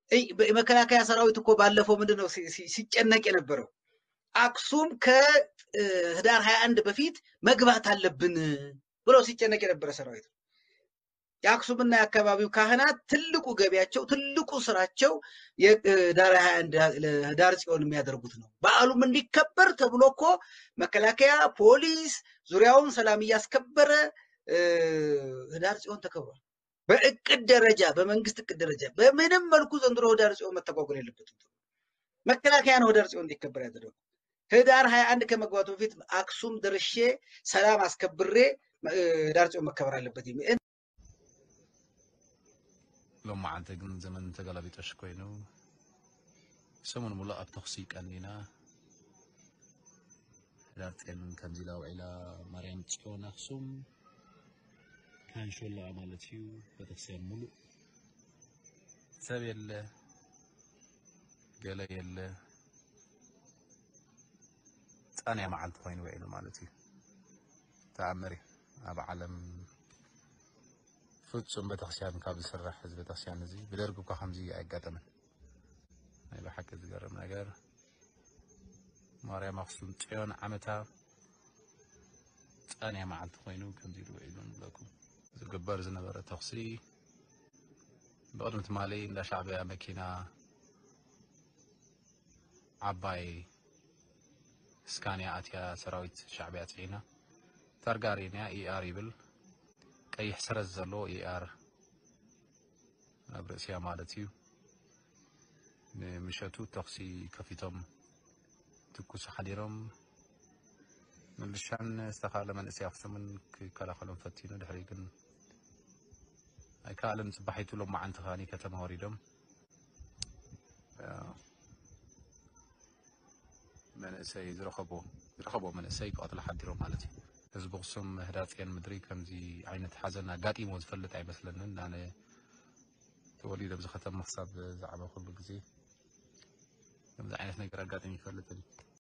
መከላከያ ሰራዊት እኮ ባለፈው ምንድነው ሲጨነቅ የነበረው አክሱም ከህዳር 21 በፊት መግባት አለብን ብሎ ሲጨነቅ የነበረ ሰራዊት። የአክሱምና የአካባቢው ካህናት ትልቁ ገቢያቸው ትልቁ ስራቸው የህዳር 21 ለህዳር ጽዮን የሚያደርጉት ነው። በዓሉም እንዲከበር ተብሎ እኮ መከላከያ ፖሊስ ዙሪያውን ሰላም እያስከበረ ህዳር ጽዮን ተከብሯል። በእቅድ ደረጃ በመንግስት እቅድ ደረጃ በምንም መልኩ ዘንድሮ ህዳር ጽዮን መተጓጎል የለበትም። መከላከያ ነው ህዳር ጽዮን እንዲከበር ያደረገው። ህዳር 21 ከመግባቱ በፊት አክሱም ደርሼ ሰላም አስከብሬ ህዳር ጽዮን መከበር አለበት የሚል لما عن تجن زمن تجلبي تشكوينو سمون ملا أبتخسي كانينا لكن كنزلاو إلى مريم تشكون أخسوم كان شو الله عملتيو بتفسير ملو سبي الله قال يله أنا مع التوين وإلى مالتي تعمري أبو علم ፍጹም በተክሲያን ካብ ዝስራሕ ህዝቢ ተክሲያን እዚ ብደርጉ ከምዚ ኣይጋጠመን ናይ በሓቂ ዝገርም ነገር ማርያም ኣክሱም ጽዮን ዓመታ ጻንያ መዓልቲ ኮይኑ ከምዚ ኢሉ ኢሉን ብለኩም ዝግበር ዝነበረ ተክሲ ብቅድሚ ትማሊ እንዳ ሻዕብያ መኪና ዓባይ ስካንያ ኣትያ ሰራዊት ሻዕብያ ጽዒና ታርጋሪንያ ኢአር ይብል ቀይሕ ሰረዝ ዘሎ ኢአር ኣብ ርእስያ ማለት እዩ ንምሸቱ ተክሲ ከፊቶም ትኩስ ሓዲሮም ምልሻን ዝተኻለ መንእሰይ ኣክሱምን ክከላኸሎም ፈቲኑ ድሕሪ ግን ኣይከኣልን ፅባሒቱ ሎማዓንቲ ኸኒ ከተማ ወሪዶም መንእሰይ ዝረኸቦ መንእሰይ ክቐትሎ ሓዲሮም ማለት እዩ ህዝቢ ኣክሱም ህዳር ጽዮን ምድሪ ከምዚ ዓይነት ሓዘን ኣጋጢሞ ዝፈልጥ ኣይመስለንን ኣነ ተወሊደ ኣብዚ ከተማ ክሳብ ዝዓበ ኩሉ ግዜ ከምዚ ዓይነት ነገር ኣጋጢሙ ይፈልጥን